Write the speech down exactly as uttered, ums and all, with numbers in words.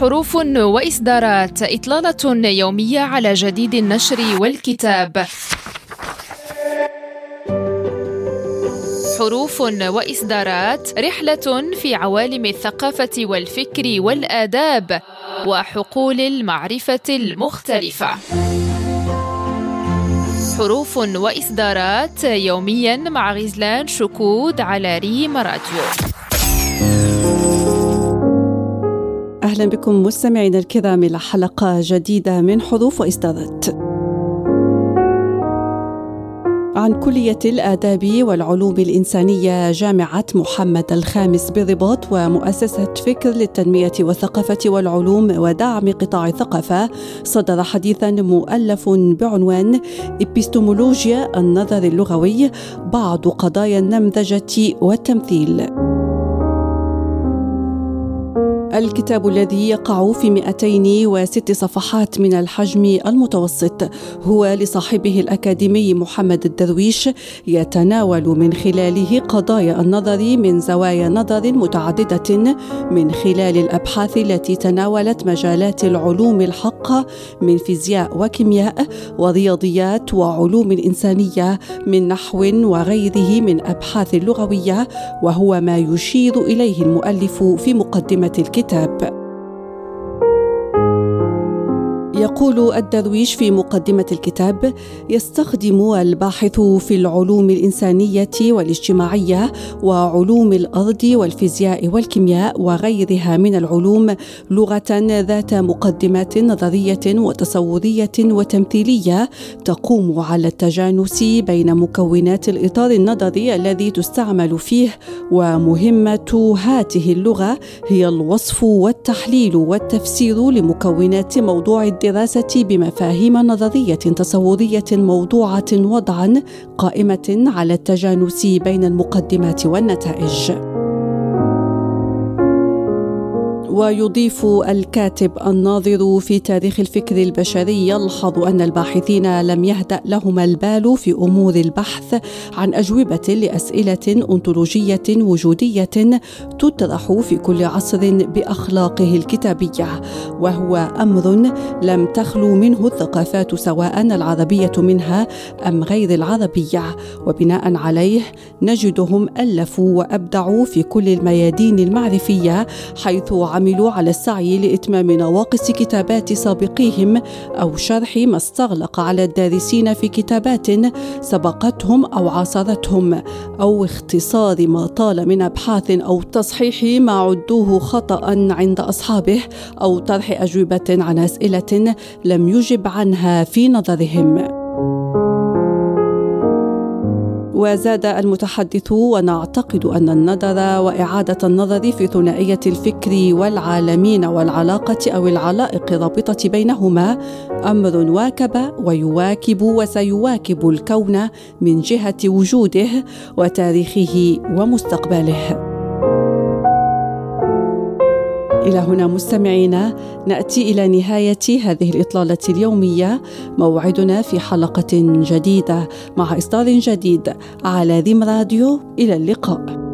حروف وإصدارات، إطلالة يومية على جديد النشر والكتاب. حروف وإصدارات، رحلة في عوالم الثقافة والفكر والآداب وحقول المعرفة المختلفة. حروف وإصدارات يومياً مع غزلان شكود على ريم راديو. أهلا بكم مستمعينا الكرام إلى حلقة جديدة من حروف وإصدارات. عن كلية الآداب والعلوم الإنسانية جامعة محمد الخامس بالرباط ومؤسسة فكر للتنمية والثقافة والعلوم ودعم قطاع الثقافة، صدر حديثاً مؤلف بعنوان إبستمولوجيا النظر اللغوي، بعض قضايا النمذجة والتمثيل. الكتاب الذي يقع في مئتين وست صفحات من الحجم المتوسط هو لصاحبه الأكاديمي محمد الدرويش، يتناول من خلاله قضايا النظر من زوايا نظر متعددة من خلال الأبحاث التي تناولت مجالات العلوم الحقة من فيزياء وكيمياء ورياضيات وعلوم الإنسانية من نحو وغيره من أبحاث لغوية، وهو ما يشير إليه المؤلف في مقدمة الكتاب. كتاب. يقول الدرويش في مقدمة الكتاب: يستخدم الباحث في العلوم الإنسانية والاجتماعية وعلوم الأرض والفيزياء والكيمياء وغيرها من العلوم لغة ذات مقدمات نظرية وتصورية وتمثيلية تقوم على التجانس بين مكونات الإطار النظري الذي تستعمل فيه، ومهمة هذه اللغة هي الوصف والتحليل والتفسير لمكونات موضوع الدراسة بمفاهيم نظرية تصورية موضوعة وضعا قائمة على التجانس بين المقدمات والنتائج. ويضيف الكاتب: الناظر في تاريخ الفكر البشري يلحظ أن الباحثين لم يهدأ لهم البال في أمور البحث عن أجوبة لأسئلة أنطولوجية وجودية تطرح في كل عصر بأخلاقه الكتابية، وهو أمر لم تخلو منه الثقافات سواء العربية منها أم غير العربية، وبناء عليه نجدهم ألفوا وأبدعوا في كل الميادين المعرفية، حيث عملوا على السعي لإتمام نواقص كتابات سابقيهم أو شرح ما استغلق على الدارسين في كتابات سبقتهم أو عاصرتهم، أو اختصار ما طال من أبحاث أو تصحيح ما عدوه خطأ عند أصحابه، أو طرح أجوبة عن أسئلة لم يجب عنها في نظرهم. وزاد المتحدث: ونعتقد أن النظر وإعادة النظر في ثنائية الفكر والعالمين والعلاقة أو العلائق الرابطة بينهما أمر واكب ويواكب وسيواكب الكون من جهة وجوده وتاريخه ومستقبله. إلى هنا مستمعينا نأتي إلى نهاية هذه الإطلالة اليومية. موعدنا في حلقة جديدة مع إصدار جديد على ريم راديو. إلى اللقاء.